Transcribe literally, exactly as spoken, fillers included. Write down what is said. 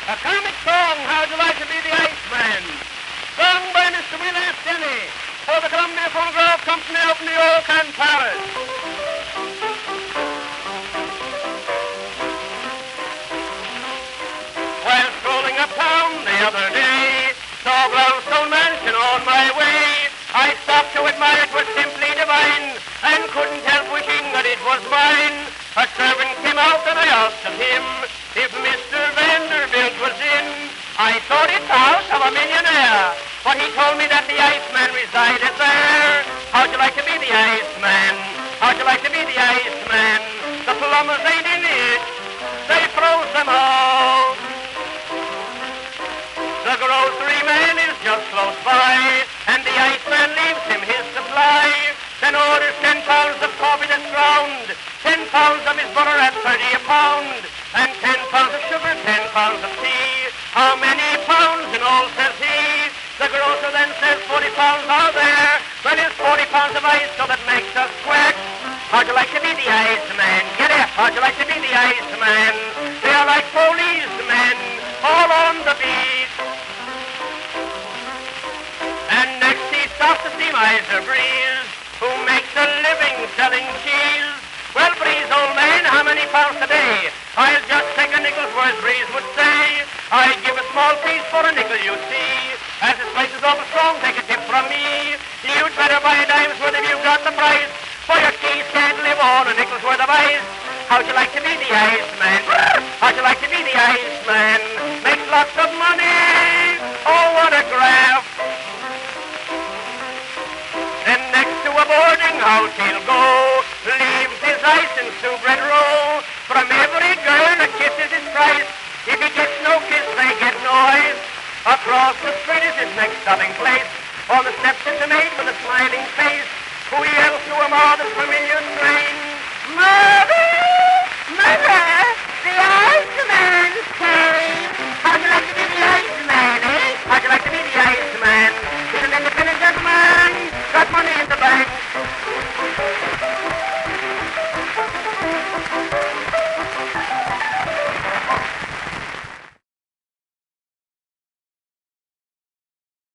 A comic song, How'd You Like to Be the Iceman? Sung by Mister Will F. Denny for the Columbia Phonograph Company of New York and Paris. While strolling uptown the other day, saw Brownstone Mansion on my way. I stopped to admire it was simply divine, and couldn't help wishing that it was mine. A servant came out and I asked of him if Mister Vanderbilt was in. I thought it the house of a millionaire, but he told me that the Iceman resided there. How'd you like to be the Iceman? How'd you like to be the Iceman? The plumbers ain't in it, they froze them out. The grocery man is just close by, and the Iceman leaves him his supply. Then orders ten pounds of coffee that's ground, ten pounds of his butter at thirty a pound, and ten pounds of sugar, ten pounds of tea. How many pounds in all, says he? The grocer then says forty pounds are there. Well, it's forty pounds of ice, so that makes us quack. How'd you like to be the Iceman? Get it? How'd you like to be the Iceman? They are like policemen, all on the beat. And next he stops to see Miser Breeze, who makes a living selling cheese. Well, Breeze, old man, how many pounds a day? I'll just take a nickel's worth, Breeze would say. I'd give a small piece for a nickel, you see. As this place is awful strong, take a tip from me. You'd better buy a dime's worth if you've got the price, for your keys can't live on a nickel's worth of ice. How'd you like to be the Iceman? How'd you like to be the Iceman? Makes lots of money. Oh, what a graft. Then next to a boarding house he'll go, leaves his ice in soup bread roll. From every girl a kiss is his price. If he gets no kiss, they get no ice. Across the street is his next stopping place. On the steps is a maid with a smiling face, who yells to him all this familiar strain. Mother! Mother!